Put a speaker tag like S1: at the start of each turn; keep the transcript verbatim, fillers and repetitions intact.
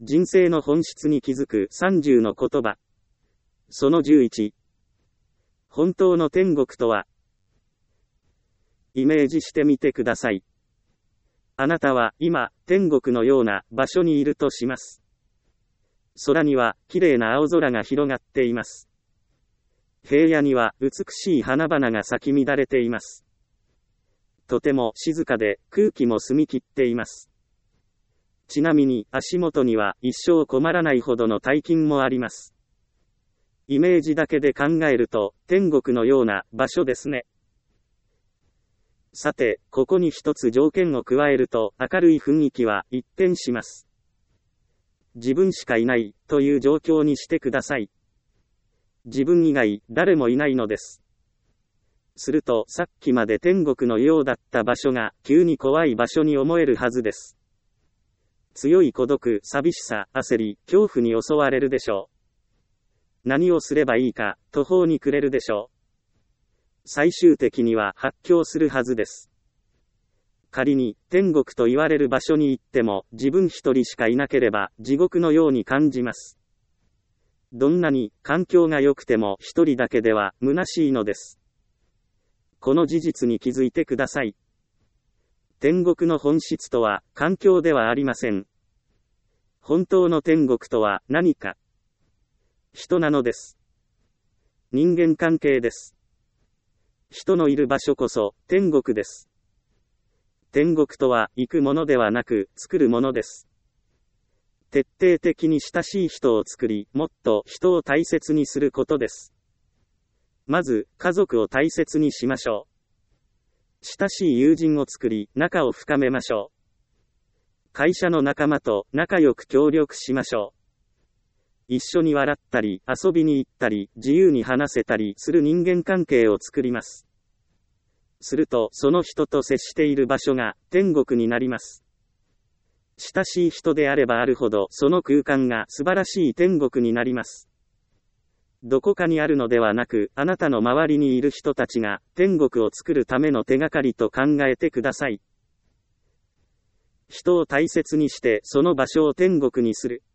S1: 人生の本質に気づくさんじゅうの言葉。そのじゅういち。本当の天国とは。イメージしてみてください。あなたは今、天国のような場所にいるとします。空には綺麗な青空が広がっています。平野には美しい花々が咲き乱れています。とても静かで空気も澄み切っています。ちなみに足元には一生困らないほどの大金もあります。イメージだけで考えると天国のような場所ですね。さて、ここに一つ条件を加えると明るい雰囲気は一変します。自分しかいないという状況にしてください。自分以外誰もいないのです。するとさっきまで天国のようだった場所が急に怖い場所に思えるはずです。強い孤独、寂しさ、焦り、恐怖に襲われるでしょう。何をすればいいか、途方に暮れるでしょう。最終的には発狂するはずです。仮に天国と言われる場所に行っても自分一人しかいなければ地獄のように感じます。どんなに環境が良くても一人だけでは虚しいのです。この事実に気づいてください。天国の本質とは環境ではありません。本当の天国とは何か。人なのです。人間関係です。人のいる場所こそ天国です。天国とは行くものではなく作るものです。徹底的に親しい人を作り、もっと人を大切にすることです。まず、家族を大切にしましょう。親しい友人を作り、仲を深めましょう。会社の仲間と仲良く協力しましょう。一緒に笑ったり、遊びに行ったり、自由に話せたりする人間関係を作ります。すると、その人と接している場所が天国になります。親しい人であればあるほど、その空間が素晴らしい天国になります。どこかにあるのではなく、あなたの周りにいる人たちが天国を作るための手がかりと考えてください。人を大切にしてその場所を天国にする。